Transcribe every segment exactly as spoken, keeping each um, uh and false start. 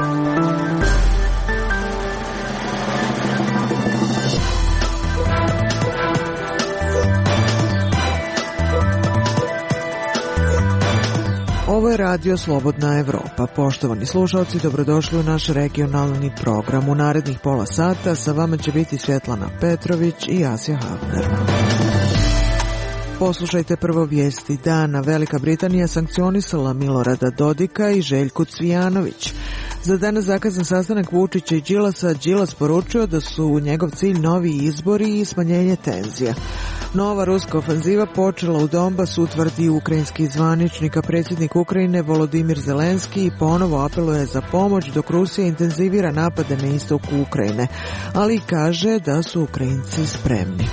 Ovo je Radio Slobodna Evropa. Poštovani slušalci, dobrodošli u naš regionalni program. U narednih pola sata sa vama će biti Svjetlana Petrović i Asja Havner. Poslušajte prvo vijesti dana. Velika Britanija sankcionisala Milorada Dodika i Željku Cvijanović. Za danas zakazan sastanak Vučića i Đilasa, Đilas poručio da su njegov cilj novi izbori i smanjenje tenzija. Nova ruska ofenziva počela u Donbasu, tvrdi ukrajinski zvaničnik, a predsjednik Ukrajine Volodimir Zelenski ponovo apeluje za pomoć dok Rusija intenzivira napade na istoku Ukrajine, ali kaže da su Ukrajinci spremni.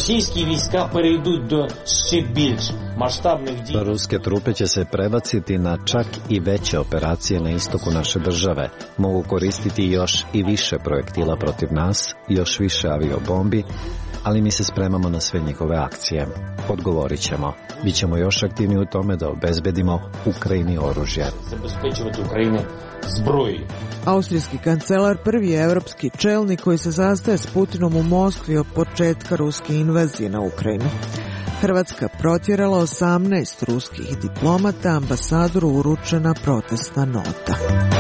Ruske trupe će se prebaciti na čak i veće operacije na istoku naše države. Mogu koristiti još i više projektila protiv nas, još više aviobombi, ali mi se spremamo na sve njihove akcije. Odgovorit ćemo. Bićemo još aktivni u tome da obezbedimo Ukrajini oružje. Austrijski kancelar prvi je evropski čelnik koji se sastaje s Putinom u Moskvi od početka ruske invazije na Ukrajinu. Hrvatska protjerala osamnaest ruskih diplomata, ambasadoru uručena protestna nota.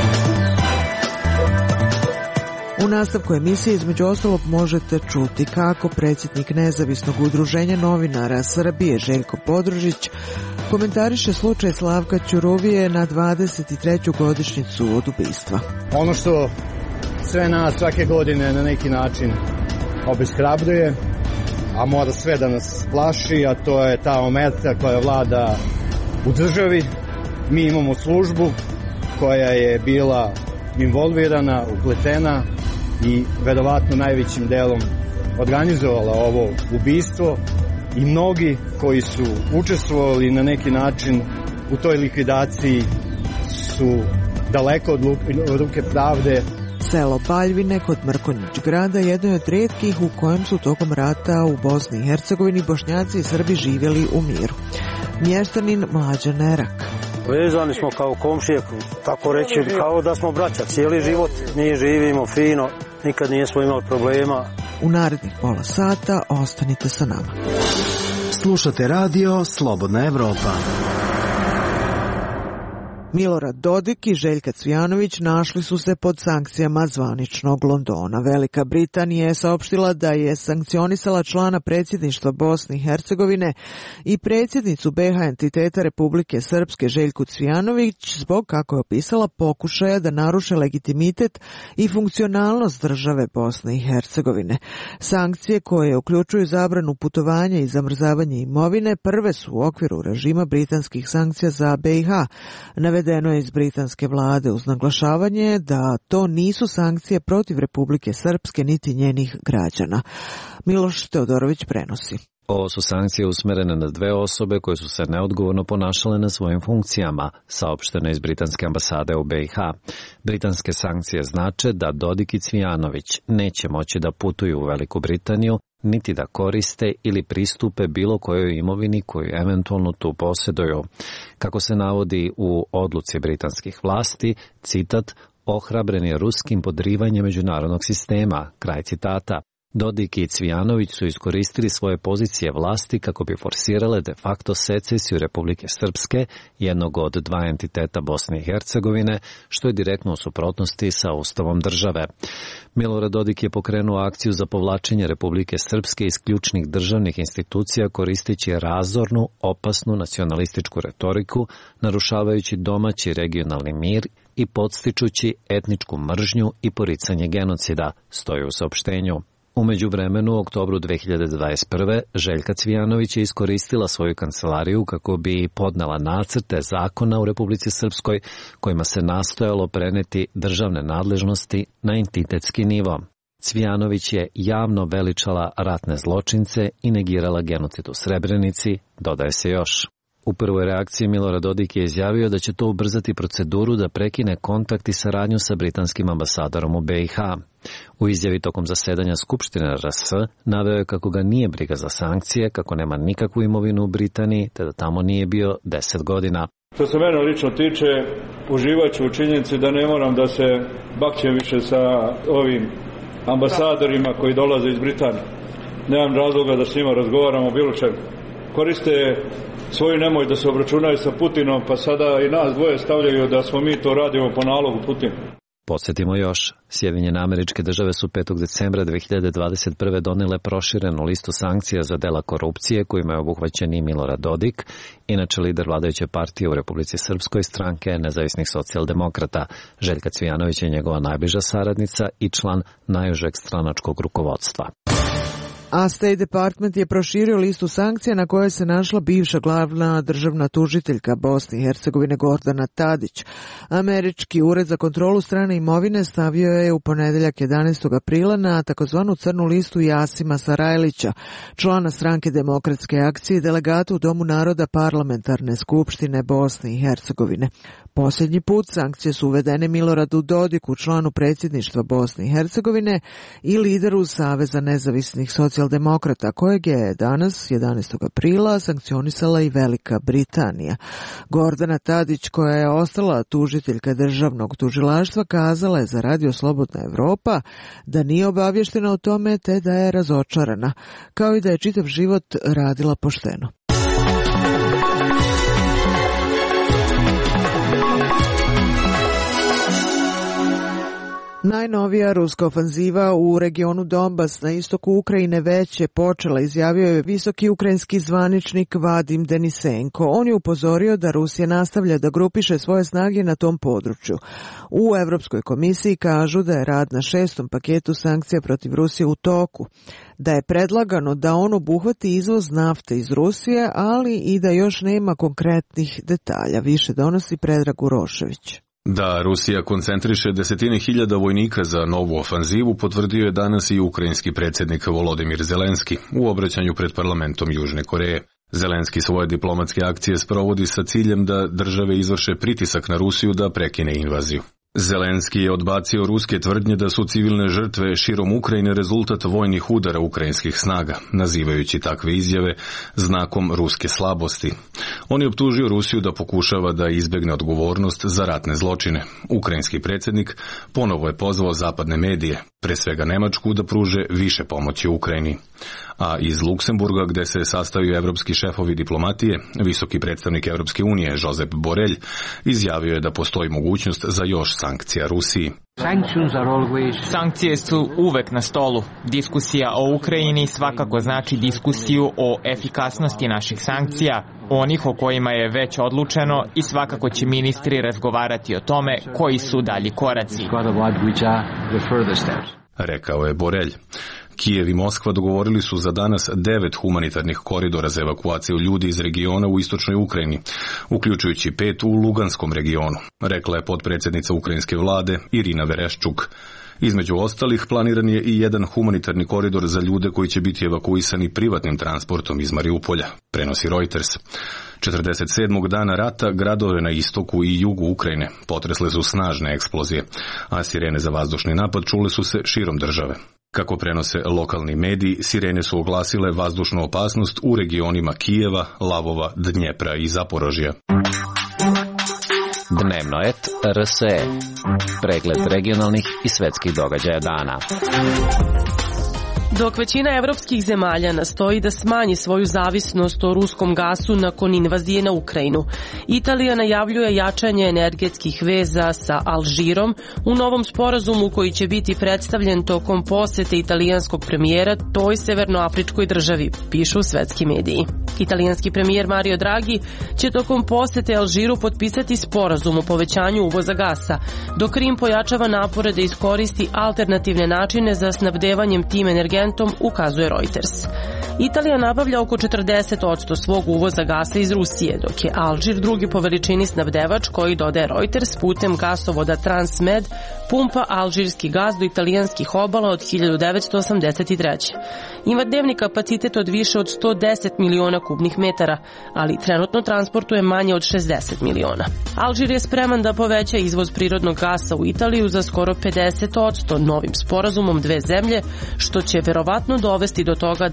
U nastavku emisije između ostalog možete čuti kako predsjednik Nezavisnog udruženja novinara Srbije Željko Podružić komentariše slučaj Slavka Ćuruvije na dvadeset treću godišnjicu od ubistva. Ono što sve nas svake godine na neki način obeshrabruje, a mora sve da nas plaši, a to je ta omerta koja vlada u državi. Mi imamo službu koja je bila involvirana, upletena i verovatno najvećim delom organizovala ovo ubistvo i mnogi koji su učestvovali na neki način u toj likvidaciji su daleko od ruke pravde. Selo Baljvine kod Mrkonjić grada jedno je od rijetkih u kojem su tokom rata u Bosni i Hercegovini Bošnjaci i Srbi živjeli u miru. Mještanin Mlađan Nerak. Vezani smo kao komšije, tako reći, kao da smo braća. Cijeli život mi živimo fino, nikad nismo imali problema. U narednih pola sata ostanite sa nama. Slušate radio Slobodna Evropa. Milorad Dodik i Željka Cvijanović našli su se pod sankcijama zvaničnog Londona. Velika Britanija je saopštila da je sankcionisala člana predsjedništva Bosne i Hercegovine i predsjednicu be ha entiteta Republike Srpske Željku Cvijanović zbog, kako je opisala, pokušaja da naruše legitimitet i funkcionalnost države Bosne i Hercegovine. Sankcije, koje uključuju zabranu putovanja i zamrzavanje imovine, prve su u okviru režima britanskih sankcija za be i ha. Navedeno je iz britanske vlade uz naglašavanje da to nisu sankcije protiv Republike Srpske niti njenih građana. Miloš Teodorović prenosi. Ovo su sankcije usmerene na dve osobe koje su se neodgovorno ponašale na svojim funkcijama, saopšteno iz britanske ambasade u be i ha. Britanske sankcije znače da Dodik i Cvijanović neće moći da putuju u Veliku Britaniju, niti da koriste ili pristupe bilo kojoj imovini koju eventualno tu posjeduju. Kako se navodi u odluci britanskih vlasti, citat, ohrabren je ruskim podrivanjem međunarodnog sistema, kraj citata. Dodik i Cvijanović su iskoristili svoje pozicije vlasti kako bi forsirale de facto secesiju Republike Srpske, jednog od dva entiteta Bosne i Hercegovine, što je direktno u suprotnosti sa ustavom države. Milorad Dodik je pokrenuo akciju za povlačenje Republike Srpske iz ključnih državnih institucija koristeći razornu, opasnu nacionalističku retoriku, narušavajući domaći regionalni mir i podstičući etničku mržnju i poricanje genocida, stoji u saopštenju. U međuvremenu, u oktobru dve hiljade dvadeset prve. Željka Cvijanović je iskoristila svoju kancelariju kako bi podnela nacrte zakona u Republici Srpskoj kojima se nastojalo preneti državne nadležnosti na entitetski nivo. Cvijanović je javno veličala ratne zločince i negirala genocid u Srebrenici, dodaje se još. U prvoj reakciji Milorad Dodik je izjavio da će to ubrzati proceduru da prekine kontakt i saradnju sa britanskim ambasadorom u be i ha. U izjavi tokom zasedanja Skupštine er es naveo je kako ga nije briga za sankcije, kako nema nikakvu imovinu u Britaniji, te da tamo nije bio deset godina. Što se mene lično tiče, uživat ću u činjenici da ne moram da se bakćem više sa ovim ambasadorima koji dolaze iz Britanije. Nemam razloga da s njima razgovaramo o bilo čemu. Koriste svoju nemoj da se obračunaju sa Putinom, pa sada i nas dvoje stavljaju da smo mi to radimo po nalogu Putina. Podsjetimo još, Sjedinjene Američke Države su petog decembra dve hiljade dvadeset prve donele proširenu listu sankcija za dela korupcije kojima je obuhvaćen i Milorad Dodik, inače lider vladajuće partije u Republici Srpskoj, stranke nezavisnih socijaldemokrata. Željka Cvijanović je njegova najbliža saradnica i član najužeg stranačkog rukovodstva. A State Department je proširio listu sankcija na kojoj se našla bivša glavna državna tužiteljka Bosne i Hercegovine Gordana Tadić. Američki ured za kontrolu strane imovine stavio je u ponedeljak jedanaestog aprila na takozvanu crnu listu Jasima Sarajlića, člana stranke Demokratske akcije i delegata u Domu naroda Parlamentarne skupštine Bosne i Hercegovine. Posljednji put sankcije su uvedene Miloradu Dodiku, članu predsjedništva Bosne i Hercegovine i lideru Saveza nezavisnih socijaldemokrata, kojeg je danas, jedanaestog aprila, sankcionisala i Velika Britanija. Gordana Tadić, koja je ostala tužiteljka državnog tužilaštva, kazala je za Radio Slobodna Evropa da nije obavještena o tome te da je razočarana, kao i da je čitav život radila pošteno. Najnovija ruska ofanziva u regionu Donbas na istoku Ukrajine već je počela, izjavio je visoki ukrajinski zvaničnik Vadim Denisenko. On je upozorio da Rusija nastavlja da grupiše svoje snage na tom području. U Evropskoj komisiji kažu da je rad na šestom paketu sankcija protiv Rusije u toku, da je predlagano da on obuhvati izvoz nafte iz Rusije, ali i da još nema konkretnih detalja. Više donosi Predrag Urošević. Da Rusija koncentriše desetine hiljada vojnika za novu ofanzivu potvrdio je danas i ukrajinski predsjednik Volodimir Zelenski u obraćanju pred parlamentom Južne Koreje. Zelenski svoje diplomatske akcije sprovodi sa ciljem da države izvrše pritisak na Rusiju da prekine invaziju. Zelenski je odbacio ruske tvrdnje da su civilne žrtve širom Ukrajine rezultat vojnih udara ukrajinskih snaga, nazivajući takve izjave znakom ruske slabosti. On je optužio Rusiju da pokušava da izbjegne odgovornost za ratne zločine. Ukrajinski predsjednik ponovo je pozvao zapadne medije, pre svega Nemačku, da pruže više pomoći Ukrajini. A iz Luksemburga, gde se sastaju evropski šefovi diplomatije, visoki predstavnik Evropske unije Josep Borrell izjavio je da postoji mogućnost za još sankcija Rusiji. Sankcije su uvek na stolu. Diskusija o Ukrajini svakako znači diskusiju o efikasnosti naših sankcija, onih o kojima je već odlučeno, i svakako će ministri razgovarati o tome koji su dalji koraci. Rekao je Borrell. Kijev i Moskva dogovorili su za danas devet humanitarnih koridora za evakuaciju ljudi iz regiona u istočnoj Ukrajini, uključujući pet u Luganskom regionu, rekla je potpredsjednica ukrajinske vlade Irina Vereščuk. Između ostalih, planiran je i jedan humanitarni koridor za ljude koji će biti evakuisani privatnim transportom iz Mariupolja, prenosi Reuters. četrdeset sedmog dana rata gradove na istoku i jugu Ukrajine potresle su snažne eksplozije, a sirene za vazdušni napad čule su se širom države. Kako prenose lokalni mediji, sirene su oglasile vazdušnu opasnost u regionima Kijeva, Lavova, Dnjepra i Zaporožja. Dnevno et R S E. Pregled regionalnih i svetskih događaja dana. Dok većina evropskih zemalja nastoji da smanji svoju zavisnost o ruskom gasu nakon invazije na Ukrajinu, Italija najavljuje jačanje energetskih veza sa Alžirom u novom sporazumu koji će biti predstavljen tokom posete italijanskog premijera toj severnoafričkoj državi, pišu svetski mediji. Italijanski premijer Mario Draghi će tokom posete Alžiru potpisati sporazum o povećanju uvoza gasa, dok Rim pojačava napore da iskoristi alternativne načine za snabdevanjem tim energentom, ukazuje Reuters. Italija nabavlja oko četrdeset posto svog uvoza gasa iz Rusije, dok je Alžir drugi po veličini snabdevač koji, dodaje Reuters, putem gasovoda Transmed pumpa alžirski gas do italijanskih obala od hiljadu devetsto osamdeset treće. Ima dnevni kapacitet od više od sto deset miliona kubnih metara, ali trenutno transportuje manje od šezdeset miliona. Alžir je spreman da poveća izvoz prirodnog gasa u Italiju za skoro pedeset posto novim sporazumom dve zemlje, što će verovatno dovesti do toga da Alžir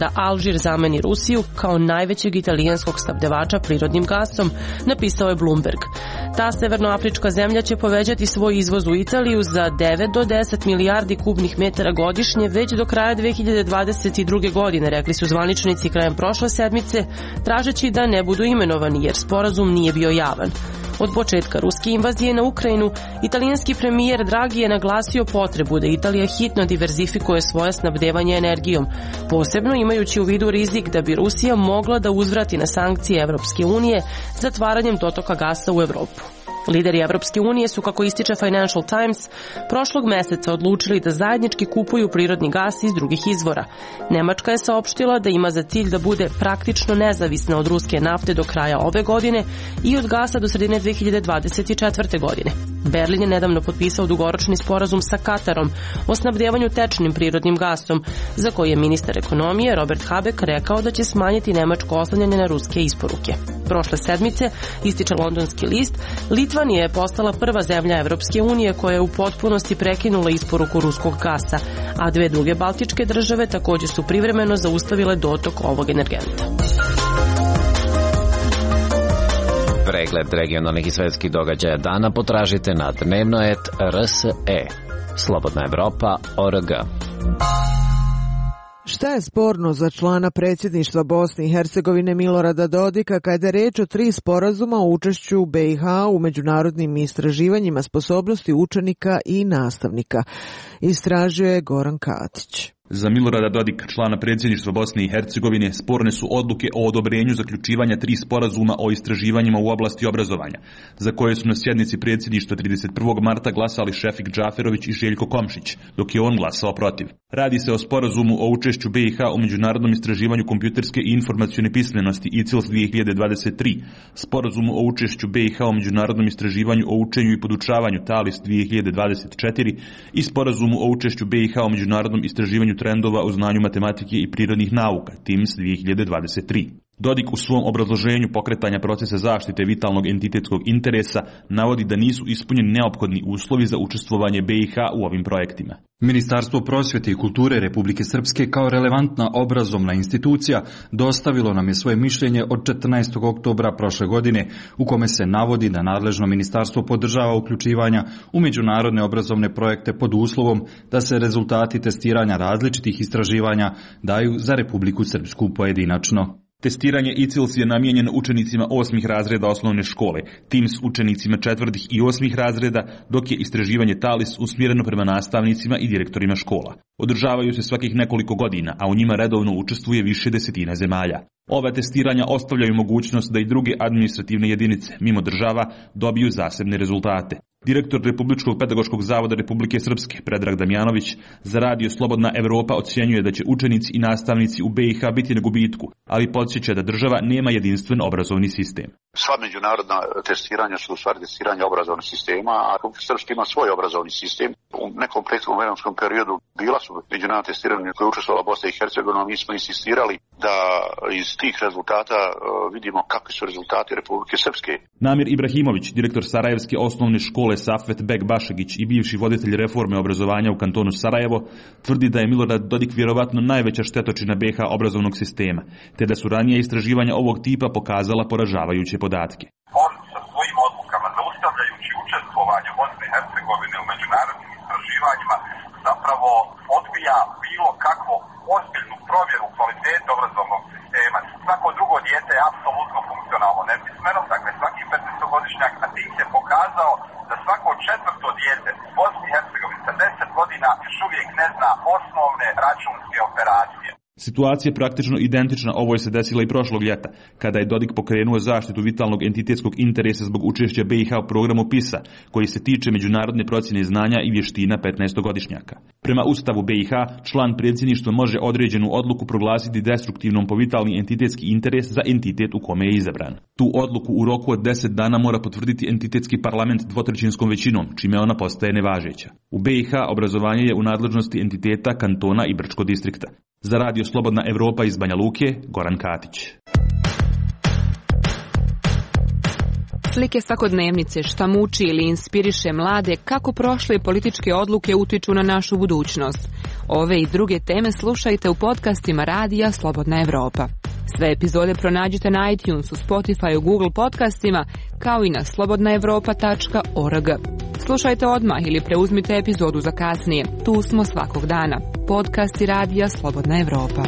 Alžir zameni Rusiju kao najvećeg italijanskog snabdevača prirodnim gasom, napisao je Bloomberg. Ta severnoafrička zemlja će povećati svoj izvoz u Italiju za devet do deset milijardi kubnih metara godišnje već do kraja dve hiljade dvadeset druge. godine, rekli su zvaničnici krajem prošle sedmice, tražeći da ne budu imenovani jer sporazum nije bio javan. Od početka ruske invazije na Ukrajinu, italijanski premijer Draghi je naglasio potrebu da Italija hitno diverzifikuje svoje snabdevanje energijom, posebno imajući u vidu rizik da bi Rusija mogla da uzvrati na sankcije Evropske unije zatvaranjem dotoka gasa u Evropu. Lideri Evropske unije su, kako ističe Financial Times, prošlog meseca odlučili da zajednički kupuju prirodni gas iz drugih izvora. Nemačka je saopštila da ima za cilj da bude praktično nezavisna od ruske nafte do kraja ove godine i od gasa do sredine dve hiljade dvadeset četvrte. godine. Berlin je nedavno potpisao dugoročni sporazum sa Katarom o snabdevanju tečnim prirodnim gasom, za koji je ministar ekonomije Robert Habeck rekao da će smanjiti nemačko oslanjanje na ruske isporuke. Prošle sedmice, ističe londonski list, Litvanija je postala prva zemlja Evropske unije koja je u potpunosti prekinula isporuku ruskog gasa, a dve druge baltičke države takođe su privremeno zaustavile dotok ovog energenta. Pregled regionalnih i svetskih događaja dana potražite na dnevnoet R S E. Slobodna Evropa O R G. Šta je sporno za člana predsjedništva Bosne i Hercegovine Milorada Dodika kada je reč o tri sporazuma o učešću B i H u međunarodnim istraživanjima sposobnosti učenika i nastavnika? Istražio je Goran Katić. Za Milorada Dodika, člana predsjedništva Bosne i Hercegovine, sporne su odluke o odobrenju zaključivanja tri sporazuma o istraživanjima u oblasti obrazovanja, za koje su na sjednici predsjedništva trideset prvog marta glasali Šefik Džaferović i Željko Komšić, dok je on glasao protiv. Radi se o sporazumu o učešću B i H u međunarodnom istraživanju kompjuterske i informacione pismenosti I C I L S dve hiljade dvadeset tri, sporazumu o učešću B i H u međunarodnom istraživanju o učenju i podučavanju T A L I S dve hiljade dvadeset četiri i sporazumu o učešću B i H u međunarodnom istraživanju trendova u znanju matematike i prirodnih nauka, T I M S dve hiljade dvadeset tri. Dodik u svom obrazloženju pokretanja procesa zaštite vitalnog entitetskog interesa navodi da nisu ispunjeni neophodni uslovi za učestvovanje B i H u ovim projektima. Ministarstvo prosvjete i kulture Republike Srpske kao relevantna obrazovna institucija dostavilo nam je svoje mišljenje od četrnaestog oktobra prošle godine, u kome se navodi da nadležno ministarstvo podržava uključivanja u međunarodne obrazovne projekte pod uslovom da se rezultati testiranja različitih istraživanja daju za Republiku Srpsku pojedinačno. Testiranje I C I L S je namijenjeno učenicima osmih razreda osnovne škole, T I M S učenicima četvrtih i osmih razreda, dok je istraživanje T A L I S usmjereno prema nastavnicima i direktorima škola. Održavaju se svakih nekoliko godina, a u njima redovno učestvuje više desetina zemalja. Ova testiranja ostavljaju mogućnost da i druge administrativne jedinice, mimo država, dobiju zasebne rezultate. Direktor Republičkog pedagoškog zavoda Republike Srpske, Predrag Damjanović, za radio Slobodna Evropa ocjenjuje da će učenici i nastavnici u B i H biti na gubitku, ali podsjeća da država nema jedinstven obrazovni sistem. Sva međunarodna testiranja su u stvari testiranja obrazovnog sistema, a Republika Srpska ima svoj obrazovni sistem. U nekom prethodnom vremenskom periodu bila su međunarodna testiranja koje je učestvovala Bosna i Hercegovina, mi smo insistirali da iz tih rezultata vidimo kakvi su rezultati Republike Srpske. Namir Ibrahimović, direktor Sarajevske osnovne škole Safet Bek Bašegić i bivši voditelj reforme obrazovanja u kantonu Sarajevo, tvrdi da je Milorad Dodik vjerovatno najveća štetočina B i H obrazovnog sistema, te da su ranije istraživanja ovog tipa pokazala poražavajuće podatke. On sa svojim odlukama, zaustavljajući učestvovanje Bosne i Hercegovine u međunarodnim istraživanjima, zapravo odbija bilo kakvu ozbiljnu provjeru kvalitete obrazovnog sistema. Svako drugo dijete je apsolutno funkcionalno nepismeno, dakle svaki petnaestogodišnjak, a tim je pokazao da svako četvrto dijete u Bosni i Hercegovini sa deset godina još uvijek ne zna osnovne računske operacije. Situacija je praktično identična ovoj se desila i prošlog ljeta, kada je Dodik pokrenuo zaštitu vitalnog entitetskog interesa zbog učešća B i H u programu PISA, koji se tiče međunarodne procjene znanja i vještina petnaestogodišnjaka. Prema Ustavu B i H, član predsjedništva može određenu odluku proglasiti destruktivnom po vitalni entitetski interes za entitet u kome je izabran. Tu odluku u roku od deset dana mora potvrditi entitetski parlament dvotrećinskom većinom, čime ona postaje nevažeća. U B i H obrazovanje je u nadležnosti entiteta, kantona i Brčko distrikta. Za radio Slobodna Evropa iz Banja Luke, Goran Katić. Slike svakodnevnice, šta muči ili inspiriše mlade, kako prošle političke odluke utiču na našu budućnost. Ove i druge teme slušajte u podcastima Radija Slobodna Evropa. Sve epizode pronađite na iTunesu, Spotifyu, Google podcastima, kao i na slobodna evropa tačka org. Slušajte odmah ili preuzmite epizodu za kasnije. Tu smo svakog dana. Podcasti Radija Slobodna Evropa.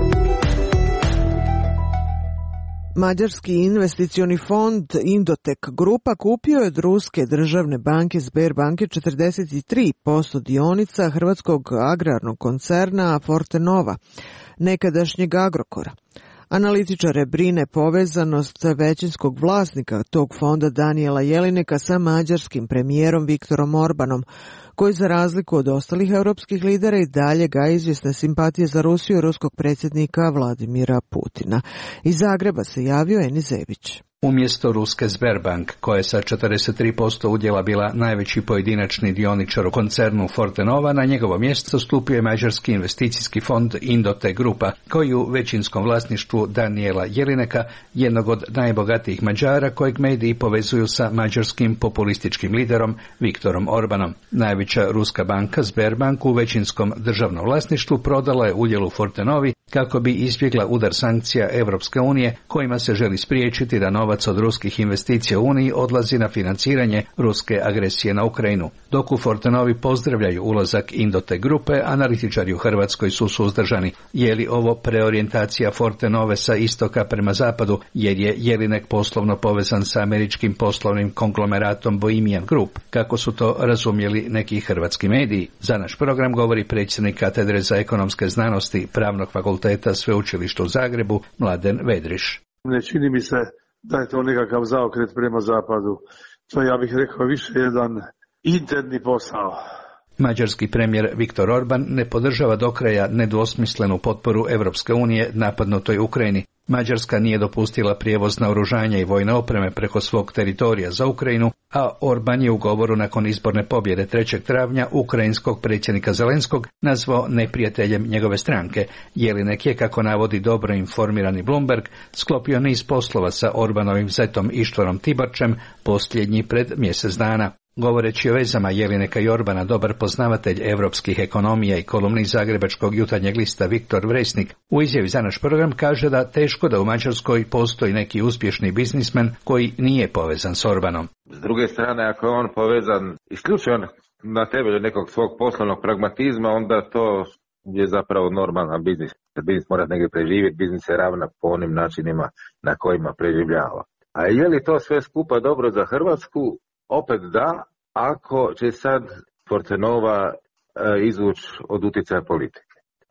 Mađarski investicioni fond Indotek Grupa kupio je od ruske državne banke Sberbanke četrdeset tri posto dionica hrvatskog agrarnog koncerna Fortenova, nekadašnjeg Agrokora. Analitičare brine povezanost većinskog vlasnika tog fonda Danijela Jelineka sa mađarskim premijerom Viktorom Orbanom, koji za razliku od ostalih europskih lidera i dalje gaji izvjesne simpatije za Rusiju i ruskog predsjednika Vladimira Putina. Iz Zagreba se javio Enis Zebić. Umjesto ruske Sberbank, koja je sa četrdeset tri posto udjela bila najveći pojedinačni dioničar u koncernu Fortenova, na njegovo mjesto stupio je mađarski investicijski fond Indotek Grupa, koji u većinskom vlasništvu Danijela Jelineka, jednog od najbogatijih Mađara, kojeg mediji povezuju sa mađarskim populističkim liderom Viktorom Orbanom. Najveća ruska banka Sberbank u većinskom državnom vlasništvu prodala je udjel u Fortenovi kako bi izbjegla udar sankcija Europske unije, kojima se želi spriječiti da novac od ruskih investicija u Uniji odlazi na financiranje ruske agresije na Ukrajinu. Dok u Fortenovi pozdravljaju ulazak Indotek Grupe, analitičari u Hrvatskoj su suzdržani. Je li ovo preorijentacija Fortenove sa istoka prema zapadu, jer je Jelinek poslovno povezan sa američkim poslovnim konglomeratom Bohemian Group, kako su to razumjeli neki hrvatski mediji? Za naš program govori predsjednik katedre za ekonomske znanosti Pravnog fakulteta Sveučilišta u Zagrebu, Mladen Vedriš. Ne čini mi se da je to nekakav zaokret prema zapadu. To, ja bih rekao, više jedan interni posao. Mađarski premijer Viktor Orban ne podržava do kraja nedvosmislenu potporu Europske unije napadnutoj Ukrajini. Mađarska nije dopustila prijevoz naoružanja i vojne opreme preko svog teritorija za Ukrajinu, a Orban je u govoru nakon izborne pobjede trećeg travnja ukrajinskog predsjednika Zelenskog nazvao neprijateljem njegove stranke. Jelinek je, kako navodi dobro informirani Bloomberg, sklopio niz poslova sa Orbanovim zetom Ištvarom Tiborčem, posljednji pred mjesec dana. Govoreći o vezama Jelineka i Orbana, dobar poznavatelj europskih ekonomija i kolumnist zagrebačkog Jutarnjeg lista Viktor Vresnik u izjavi za naš program kaže da teško da u Mađarskoj postoji neki uspješni biznismen koji nije povezan s Orbanom. S druge strane, ako je on povezan isključivo na temelju nekog svog poslovnog pragmatizma, onda to je zapravo normalan biznis. Biznis mora negdje preživjeti, biznis se ravna po onim načinima na kojima preživljava. A je li to sve skupa dobro za Hrvatsku? Opet da, ako će sad Fortenova e, izvući od utjecaja politike.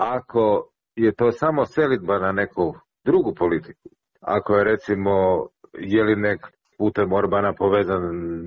Ako je to samo selidba na neku drugu politiku, ako je recimo Jelinek putem Orbana povezan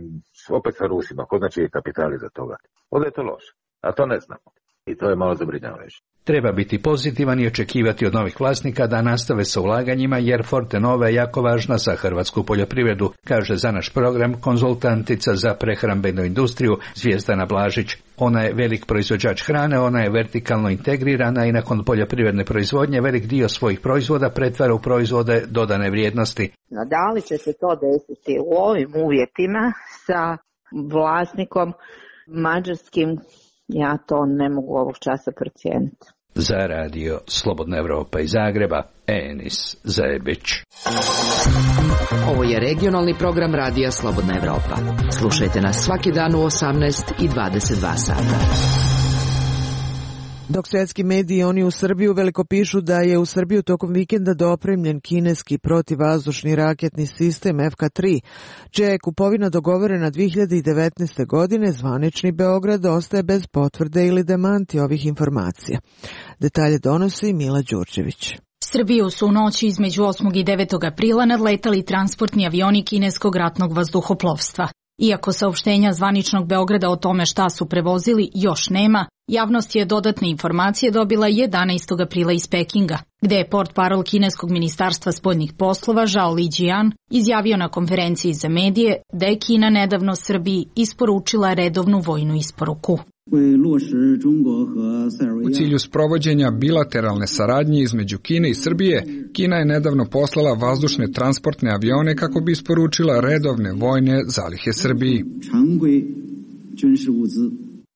opet sa Rusima, ko znači je kapital iza toga, onda je to loše, a to ne znamo. I to je malo zabrinjavajuće. Treba biti pozitivan i očekivati od novih vlasnika da nastave sa ulaganjima, jer Fortenova je jako važna za hrvatsku poljoprivredu, kaže za naš program konzultantica za prehrambenu industriju Zvijezdana Blažić. Ona je velik proizvođač hrane, ona je vertikalno integrirana i nakon poljoprivredne proizvodnje velik dio svojih proizvoda pretvara u proizvode dodane vrijednosti. No, da li će se to desiti u ovim uvjetima sa vlasnikom mađarskim? Ja to ne mogu ovog časa procijeniti. Za radio Slobodna Evropa iz Zagreba, Enis Zebić. Ovo je regionalni program Radija Slobodna Evropa. Slušajte nas svaki dan u osamnaest i dvadeset dva sata. Dok svjetski mediji oni u Srbiju veliko pišu da je u Srbiju tokom vikenda dopremljen kineski protivvazdušni raketni sistem F K tri, čija je kupovina dogovorena dvije hiljade devetnaeste. godine, zvanični Beograd ostaje bez potvrde ili demanti ovih informacija. Detalje donosi Mila Đurđević. Srbiju su u noći između osmog i devetog aprila nadletali transportni avioni kineskog ratnog vazduhoplovstva. Iako saopštenja zvaničnog Beograda o tome šta su prevozili još nema, javnost je dodatne informacije dobila jedanaestog aprila iz Pekinga, gde je portparol kineskog ministarstva spoljnih poslova Zhao Lijian izjavio na konferenciji za medije da je Kina nedavno Srbiji isporučila redovnu vojnu isporuku. U cilju sprovođenja bilateralne saradnje između Kine i Srbije, Kina je nedavno poslala vazdušne transportne avione kako bi isporučila redovne vojne zalihe Srbiji.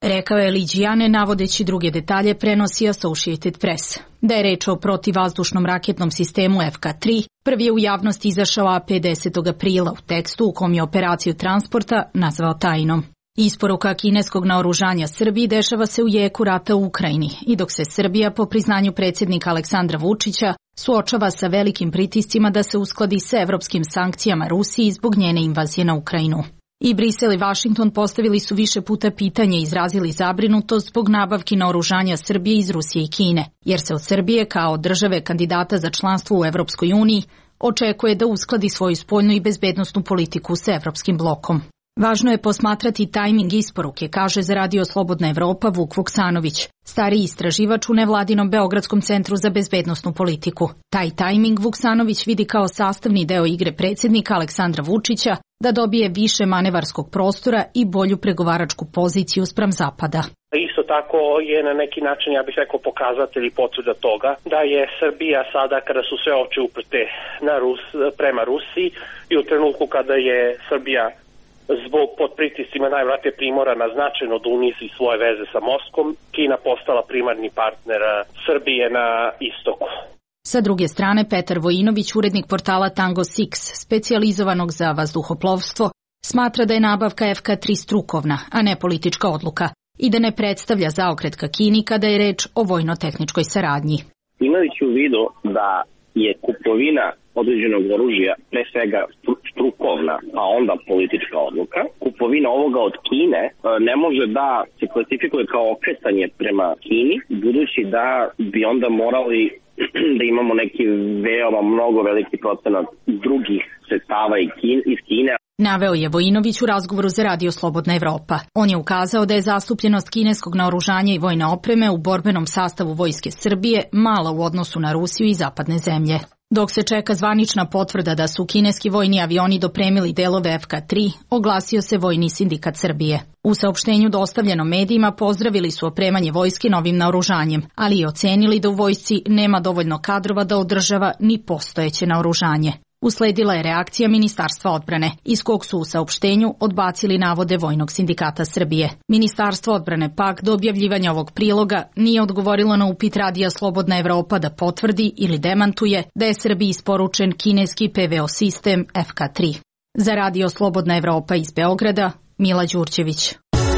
Rekao je Liđijane, navodeći druge detalje prenosi Associated Press. Da je reč o protivvazdušnom raketnom sistemu F K tri, prvi je u javnosti izašao A P desetog aprila u tekstu u kom je operaciju transporta nazvao tajnom. Isporuka kineskog naoružanja Srbiji dešava se u jeku rata u Ukrajini i dok se Srbija, po priznanju predsjednika Aleksandra Vučića, suočava sa velikim pritiscima da se uskladi sa evropskim sankcijama Rusiji zbog njene invazije na Ukrajinu. I Brisel i Vašington postavili su više puta pitanje i izrazili zabrinutost zbog nabavki naoružanja Srbije iz Rusije i Kine, jer se od Srbije kao države kandidata za članstvo u Evropskoj uniji očekuje da uskladi svoju spoljnu i bezbednosnu politiku sa evropskim blokom. Važno je posmatrati tajming isporuke, kaže za Radio Slobodna Evropa Vuk Vuksanović, stariji istraživač u nevladinom Beogradskom centru za bezbednosnu politiku. Taj tajming Vuksanović vidi kao sastavni deo igre predsjednika Aleksandra Vučića da dobije više manevarskog prostora i bolju pregovaračku poziciju spram Zapada. Isto tako je na neki način, ja bih rekao, pokazatelj i potvrda toga da je Srbija sada, kada su sve oči uprte na Rus, prema Rusiji i u trenutku kada je Srbija zbog pod pritiscima najvratije primorana značajno da unizi svoje veze sa Moskvom, Kina postala primarni partner Srbije na istoku. Sa druge strane, Petar Vojinović, urednik portala Tango Six, specijalizovanog za vazduhoplovstvo, smatra da je nabavka F K tri strukovna, a ne politička odluka i da ne predstavlja zaokret ka Kini kada je reč o vojno-tehničkoj saradnji. Imajući u vidu da je kupovina određenog oružja pre svega strukovna, a onda politička odluka. Kupovina ovoga od Kine ne može da se klasifikuje kao okretanje prema Kini, budući da bi onda morali da imamo neki veoma mnogo veliki procenat drugih sredstava iz Kine. Naveo je Vojinović u razgovoru za Radio Slobodna Evropa. On je ukazao da je zastupljenost kineskog naoružanja i vojne opreme u borbenom sastavu Vojske Srbije mala u odnosu na Rusiju i zapadne zemlje. Dok se čeka zvanična potvrda da su kineski vojni avioni dopremili delove F K tri, oglasio se Vojni sindikat Srbije. U saopštenju dostavljenom medijima pozdravili su opremanje vojske novim naoružanjem, ali i ocenili da u vojsci nema dovoljno kadrova da održava ni postojeće naoružanje. Usledila je reakcija Ministarstva odbrane, iz kog su u saopštenju odbacili navode Vojnog sindikata Srbije. Ministarstvo odbrane pak do objavljivanja ovog priloga nije odgovorilo na upit Radija Slobodna Evropa da potvrdi ili demantuje da je Srbiji isporučen kineski P V O sistem F K tri. Za Radio Slobodna Evropa iz Beograda, Mila Đurđević.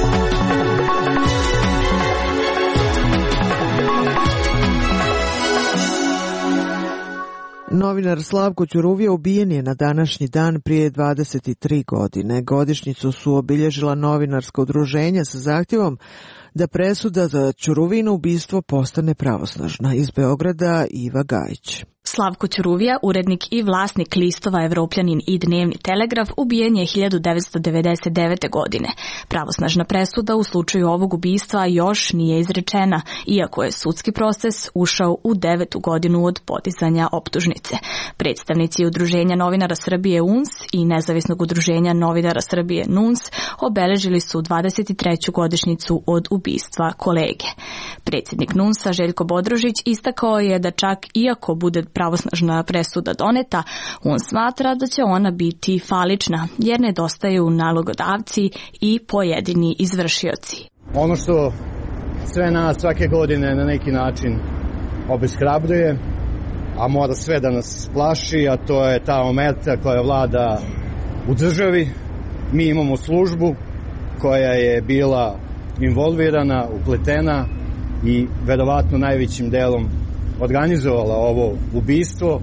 Novinar Slavko Ćuruvija ubijen je na današnji dan prije dvadeset tri godine. Godišnjicu su obilježila novinarska udruženja sa zahtjevom da presuda za Ćuruvino ubistvo postane pravosnažna. Iz Beograda Iva Gajić. Slavko Ćuruvija, urednik i vlasnik listova Evropljanin i Dnevni telegraf, ubijen je hiljadu devetsto devedeset devete. godine. Pravosnažna presuda u slučaju ovog ubistva još nije izrečena, iako je sudski proces ušao u devetu godinu od podizanja optužnice. Predstavnici Udruženja novinara Srbije U N S i Nezavisnog udruženja novinara Srbije N U N S obeležili su dvadeset treću godišnjicu od ubistva kolege. Predsjednik N U N S-a Željko Bodrožić istakao je da čak iako bude pravosnažna presuda doneta, on smatra da će ona biti falična, jer nedostaju nalogodavci i pojedini izvršioci. Ono što sve nas svake godine na neki način obeshrabruje, a mora sve da nas plaši, a to je ta omerta koja vlada u državi. Mi imamo službu koja je bila involvirana, upletena i verovatno najvećim delom organizovala ovo ubistvo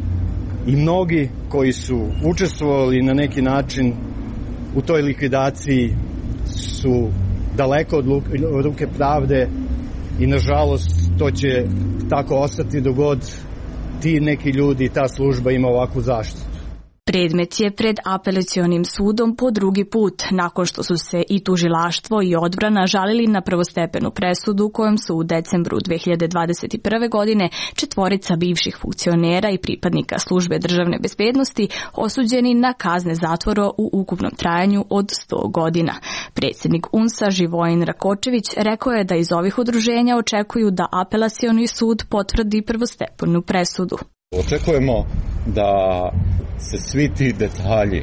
i mnogi koji su učestvovali na neki način u toj likvidaciji su daleko od ruke pravde i nažalost to će tako ostati dok god ti neki ljudi i ta služba ima ovakvu zaštitu. Predmet je pred apelacionim sudom po drugi put, nakon što su se i tužilaštvo i odbrana žalili na prvostepenu presudu kojom su u decembru dve hiljade dvadeset prve. godine četvorica bivših funkcionera i pripadnika službe državne bezbednosti osuđeni na kazne zatvora u ukupnom trajanju od sto godina. Predsjednik U N S-a Živojin Rakočević rekao je da iz ovih udruženja očekuju da apelacioni sud potvrdi prvostepenu presudu. Očekujemo da se svi ti detalji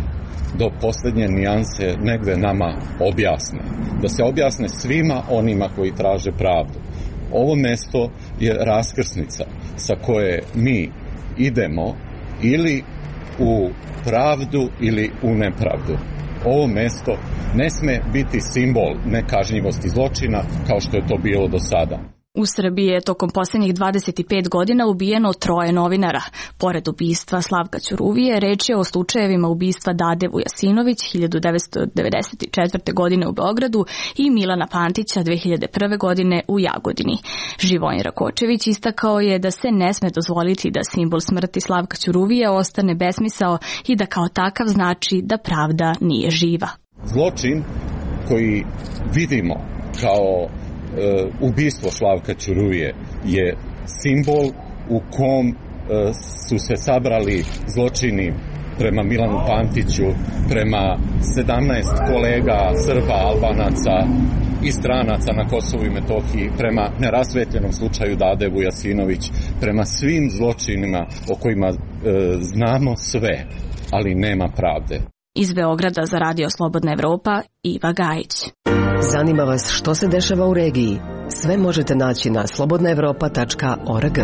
do posljednje nijanse negde nama objasne. Da se objasne svima onima koji traže pravdu. Ovo mesto je raskrsnica sa koje mi idemo ili u pravdu ili u nepravdu. Ovo mesto ne sme biti simbol nekažnjivosti zločina kao što je to bilo do sada. U Srbiji je tokom posljednjih dvadeset pet godina ubijeno troje novinara. Pored ubistva Slavka Ćuruvije, reč je o slučajevima ubistva Dade Vujasinović hiljadu devetsto devedeset četvrte. godine u Beogradu i Milana Pantića dve hiljade prve. godine u Jagodini. Živojin Rakočević istakao je da se ne sme dozvoliti da simbol smrti Slavka Ćuruvije ostane besmisao i da kao takav znači da pravda nije živa. Zločin koji vidimo kao ubistvo Slavka Ćuruvije je simbol u kom su se sabrali zločini prema Milanu Pantiću, prema sedamnaest kolega Srba, Albanaca i stranaca na Kosovu i Metohiji, prema nerasvetljenom slučaju Dade Vujasinović, prema svim zločinima o kojima e, znamo sve, ali nema pravde. Iz Beograda za Radio Slobodna Evropa, Iva Gajić. Zanima vas što se dešava u regiji? Sve možete naći na slobodna evropa tačka org.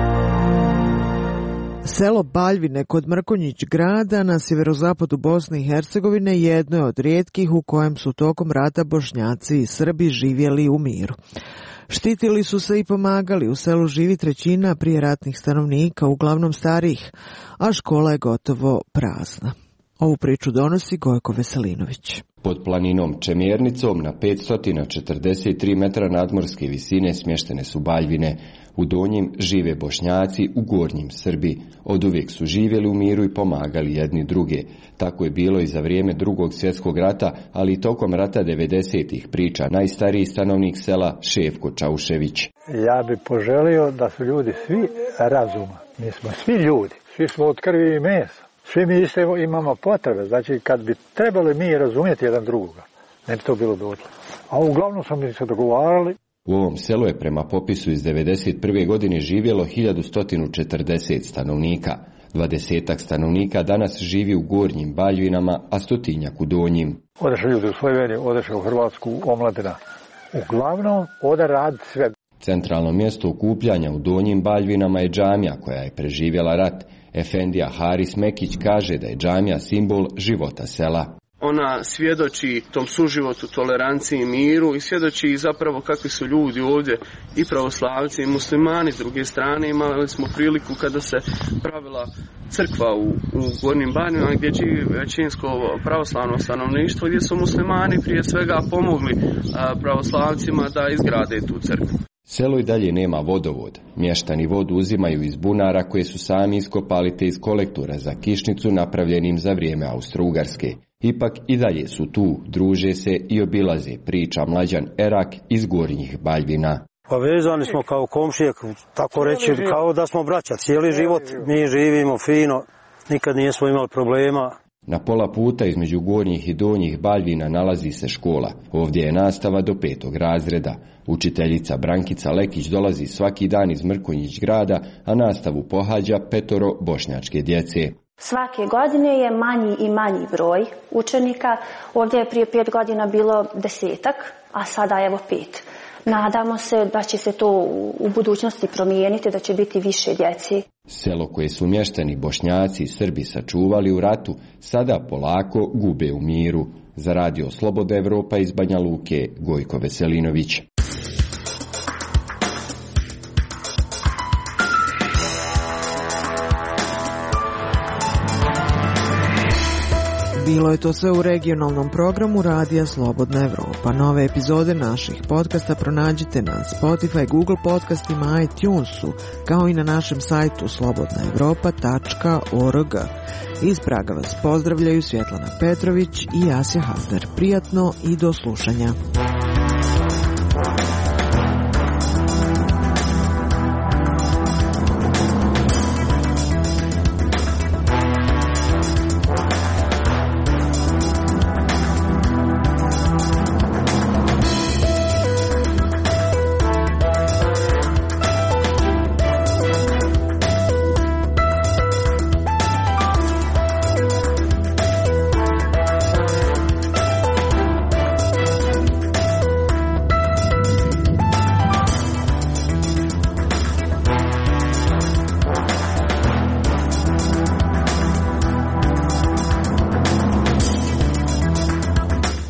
Selo Baljvine kod Mrkonjić grada na sjeverozapadu Bosne i Hercegovine jedno je od rijetkih u kojem su tokom rata Bošnjaci i Srbi živjeli u miru. Štitili su se i pomagali, u selu živi trećina prijeratnih stanovnika, uglavnom starijih, a škola je gotovo prazna. Ovu priču donosi Gojko Veselinović. Pod planinom Čemjernicom na petsto četrdeset tri metra nadmorske visine smještene su Baljvine. U donjim žive Bošnjaci, u gornjim Srbi. Oduvijek su živjeli u miru i pomagali jedni druge. Tako je bilo i za vrijeme Drugog svjetskog rata, ali i tokom rata devedesetih, priča najstariji stanovnik sela Šefko Čaušević. Ja bi poželio da su ljudi svi razuma. Mi smo svi ljudi, svi smo od krvi i mesa. Svi mi isto imamo potrebe, znači kad bi trebali mi razumjeti jedan drugoga, ne bi to bilo dotle. A uglavnom smo mi se dogovarali. U ovom selu je prema popisu iz devedeset prve. godine živjelo hiljadu sto četrdeset stanovnika. Dvadesetak stanovnika danas živi u gornjim Baljvinama, a stotinjak u donjim. Odešao ljudi u Sloveniju, odešao u Hrvatsku, omladina. Uglavnom, ode rad sve. Centralno mjesto okupljanja u donjim Baljvinama je džamija koja je preživjela rat. Efendija Haris Mekić kaže da je džamija simbol života sela. Ona svjedoči tom suživotu, toleranciji i miru i svjedoči zapravo kakvi su ljudi ovdje, i pravoslavci i muslimani. S druge strane imali smo priliku kada se pravila crkva u, u Gornjim Baljvinama gdje živi većinsko pravoslavno stanovništvo, gdje su muslimani prije svega pomogli a, pravoslavcima da izgrade tu crkvu. Selo i dalje nema vodovod. Mještani vodu uzimaju iz bunara koje su sami iskopali te iz kolektora za kišnicu napravljenim za vrijeme Austro-Ugarske. Ipak i dalje su tu, druže se i obilaze, priča Mlađan Erak iz Gornjih Baljvina. Pa vezani smo kao komšije, tako reći, kao da smo braća. Cijeli život mi živimo fino, nikad nismo imali problema. Na pola puta između Gornjih i Donjih Baljvina nalazi se škola. Ovdje je nastava do petog razreda. Učiteljica Brankica Lekić dolazi svaki dan iz Mrkonjić grada, a nastavu pohađa petoro bošnjačke djece. Svake godine je manji i manji broj učenika. Ovdje je prije pet godina bilo desetak, a sada evo pet. Nadamo se da će se to u budućnosti promijeniti, da će biti više djeci. Selo koje su mještani Bošnjaci i Srbi sačuvali u ratu, sada polako gube u miru. Za Radio Slobodna Evropa iz Banja Luke, Gojko Veselinović. Bilo je to sve u regionalnom programu Radija Slobodna Evropa. Nove epizode naših podcasta pronađite na Spotify, Google podcastima, iTunesu, kao i na našem sajtu slobodna evropa tačka org. Iz Praga vas pozdravljaju Svjetlana Petrović i Jasja Hasner. Prijatno i do slušanja.